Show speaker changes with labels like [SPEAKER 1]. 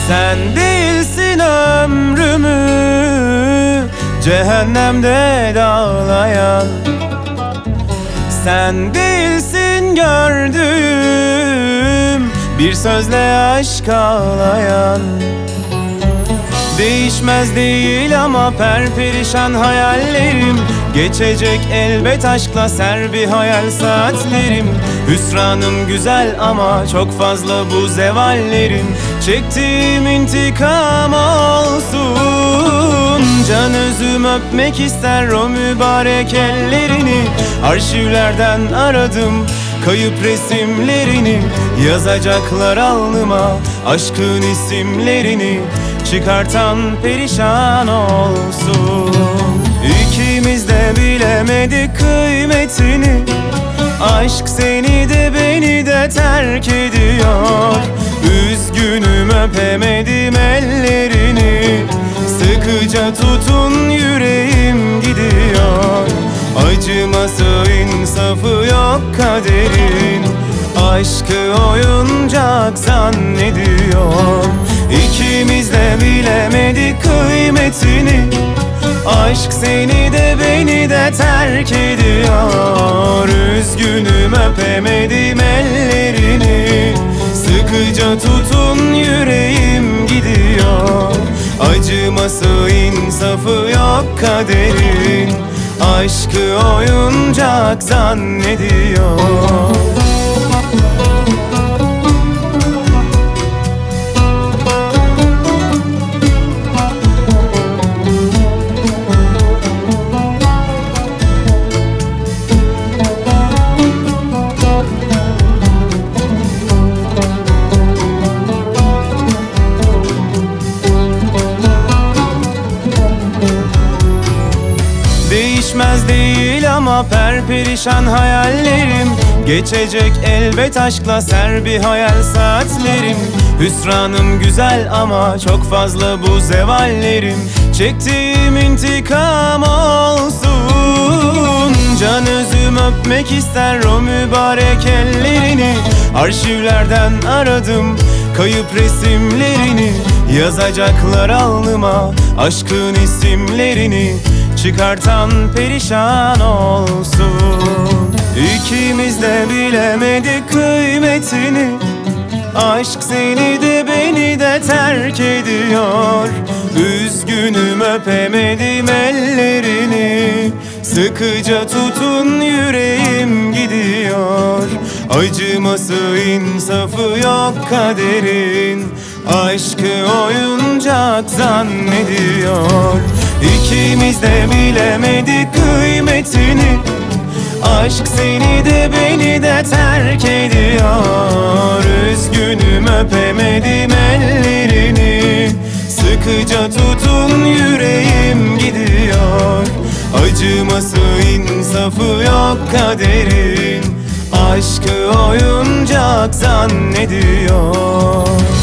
[SPEAKER 1] Sen değilsin ömrümü cehennemde dağlayan, sen değilsin gördüğüm bir sözle aşk ağlayan. Değişmez değil ama perperişan hayallerim, geçecek elbet aşkla ser bir hayal saatlerim. Hüsranım güzel ama çok fazla bu zevallerim, çektiğim intikam olsun. Can özüm öpmek ister o mübarek ellerini, arşivlerden aradım kayıp resimlerini. Yazacaklar alnıma aşkın isimlerini, çıkartan perişan olsun. İkimiz de bilemedik kıymetini, aşk seni de beni de terk ediyor. Üzgünüm öpemedim ellerini, sıkıca tutun yüreğim gidiyor. Acıması insafı yok kaderin, aşkı oyuncak zannediyor. İkimiz de bilemedik kıymetini, aşk seni de beni de terk ediyor. Üzgünüm öpemedim ellerini, sıkıca tutun yüreğim gidiyor. Acıması insafı yok kaderin, aşkı oyuncak zannediyor. Değişmez değil ama perperişan hayallerim, geçecek elbet aşkla ser bir hayal saatlerim. Hüsranım güzel ama çok fazla bu zevallerim, çektiğim intikam olsun. Can özüm öpmek ister o mübarek ellerini, arşivlerden aradım kayıp resimlerini. Yazacaklar alnıma aşkın isimlerini, çıkartan perişan olsun. İkimiz de bilemedik kıymetini, aşk seni de beni de terk ediyor. Üzgünüm öpemedim ellerini, sıkıca tutun yüreğim gidiyor. Acıması insafı yok kaderin, aşkı oyuncak zannediyor. İkimiz de bilemedik kıymetini, aşk seni de beni de terk ediyor. Üzgünüm öpemedim ellerini, sıkıca tutun yüreğim gidiyor. Acıması insafı yok kaderin, aşkı oyuncak zannediyor.